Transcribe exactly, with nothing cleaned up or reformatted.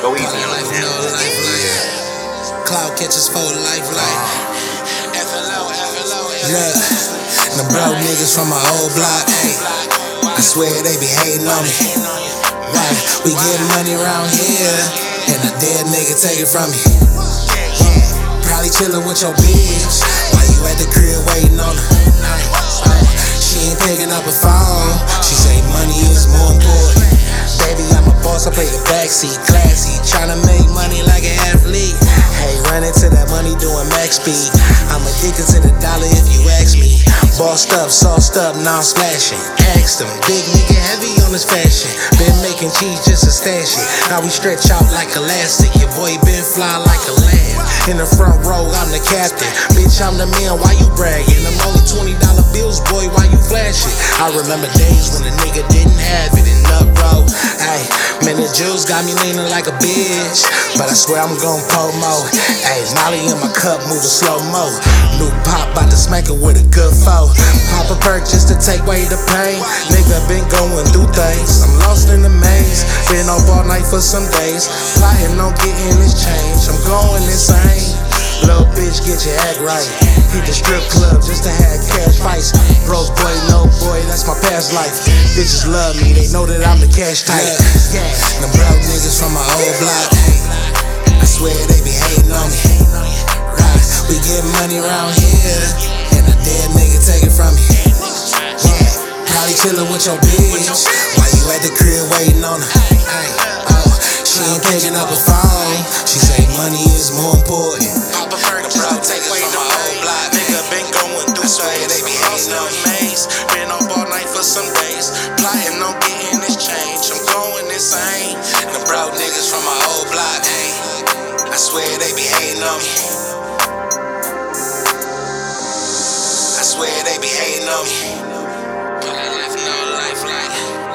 Go easy on life, him. no life, life. Cloud catches for life, life. F L O, F L O, look, the broke niggas from my old block, ayy. I swear they be hating on me. Right, we get money around here, and a dead nigga take it from me. Yeah, probably chillin' with your bitch, while you at the crib waiting on her. She ain't picking up a phone, she say money is more important. Baby, I'm a boss, I play the backseat, classy, tryna make money like an athlete. Hey, running to that money doing max speed. I'm addicted to the dollar if you ask me. Bossed up, sauced up, now I'm splashing. Asked him, big nigga heavy on his fashion. Been making cheese just to stash it. Now we stretch out like elastic. Your boy been fly like a lamb. In the front row, I'm the captain. Bitch, I'm the man, why you bragging? I'm only twenty dollar bills, boy, why you flashing? I remember days when a nigga didn't have it in up row. Ay, man, the juice got me leaning like a bitch, but I swear I'm gon' pull more. Ay, Molly in my cup, moving slow-mo. New pop, bout to smack it with a good foe. Pop a perk just to take away the pain. Nigga been going through things, I'm lost in the maze. Been up all night for some days, plotting on getting this change. I'm going insane. Little bitch, get your act right. Hit the strip club just to have cash fights. Broke boy, no boy, that's my past life. Bitches love me, they know that I'm the cash type. Yeah, them broke niggas from my old block. I swear they be hating on me. Right, we get money around here, and a dead nigga take it from me. Yeah, probably chillin' with your bitch, while you at the crib waiting on her. Oh, she ain't picking up a phone, she say money is more important. Been up all night for some days, plotting on getting this change. I'm going insane. The broke niggas from my old block, ayy. I swear they be hating on me. I swear they be hating on me. Cause I left no life like